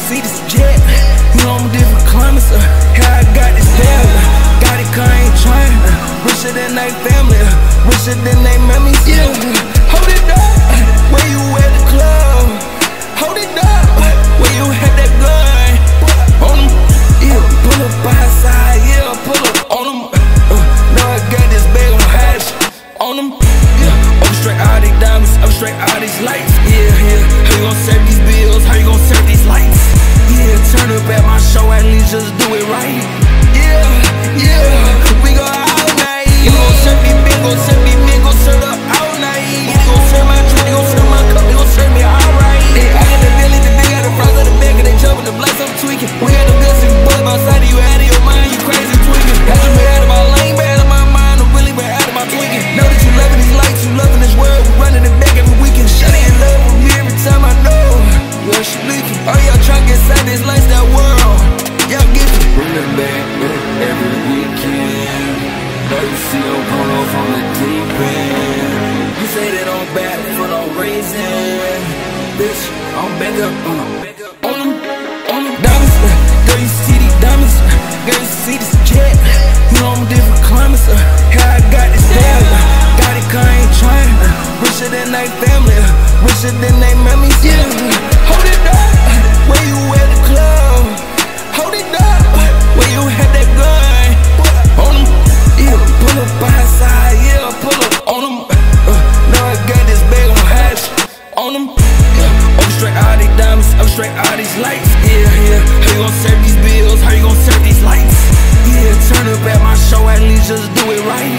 see this jet. You know I'm different climates. How I got this bad. Got it 'cause I ain't trying. Richer than they family. Richer than they memories. Yeah. Hold it up. Where you at the club? Hold it up. Where you had that gun? On them. Yeah. Pull up by side. Yeah. Pull up on them. Now I got this bag on hash. On them. Yeah. I'm straight out these diamonds. I'm straight out these lights. Yeah. How you gon' serve these bills? How you gon' serve these lights? Yeah. Turn up at my show. At least just do it right. Yeah. We go all night. You gon' serve me big. Gon' serve me big. Gon' serve up all night. You gon' serve my drink. You gon' serve my cup. You gon' serve me alright. I got the belly, the big, got the frogs, got the back, and they jumping the blacks. I'm tweaking. We got the guts and boys outside of you, out of your mind. You crazy tweaking. Got you out of my lane, bad out of my mind. I'm really bad out of my tweaking. Know that you loving these lights, you loving this world. We running it back every weekend. Shawty in love with me every time I know. Yeah, she leaking. Oh, y'all tryna get inside this lifestyle world. Y'all get it. Bring it back every weekend. Now you see I'm going off on the deep end. You say that I'm bad for no reason. Bitch, I'm back up on them diamonds. Girl, you see these diamonds. Girl, you see this jet. You know I'm different climates. How I got this bad. Got it 'cause I ain't trying. Richer than they family. Richer than they memories. Yeah. Hold it up. Where you at the club? Hold it up. Where you had that gun? On them. Yeah. Pull up by side. Yeah. Pull up on them. Now I got this bag on hash. On them. Yeah. I'm straight out these diamonds. I'm straight out these lights. Yeah. How you gon' serve these bills? How you gon' serve these lights? Yeah. Turn up at my show. At least just do it right.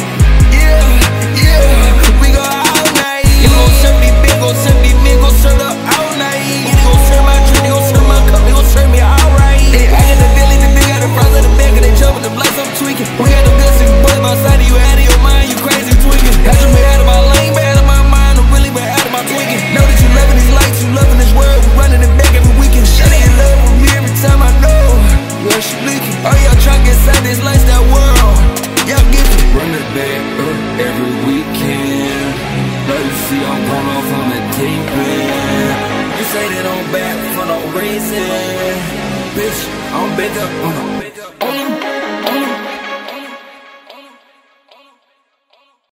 Yeah. We go all night. You gon' serve me big. Gon' serve me big. Gon' serve up all night. You gon' serve my drink. You gon' serve my cup. You gon' serve me alright. I got the belly, the big, got the frogs, got the back, and they jumping the blacks. I'm tweaking. We got the guts and boys outside of you, out of your mind. You crazy tweaking. Got you out of my lane, bad out of my mind. I'm really bad out of my tweaking. Know that you loving these lights, you loving this world. We running it back every weekend. Shawty in love with me every time I know. Yeah, she leaking. Oh, y'all tryna get inside this lifestyle world. Y'all get it. Bring it back every weekend. Now you see I'm going off on the deep end. You say that I'm bad for no reason. Bitch, I'm big up on them.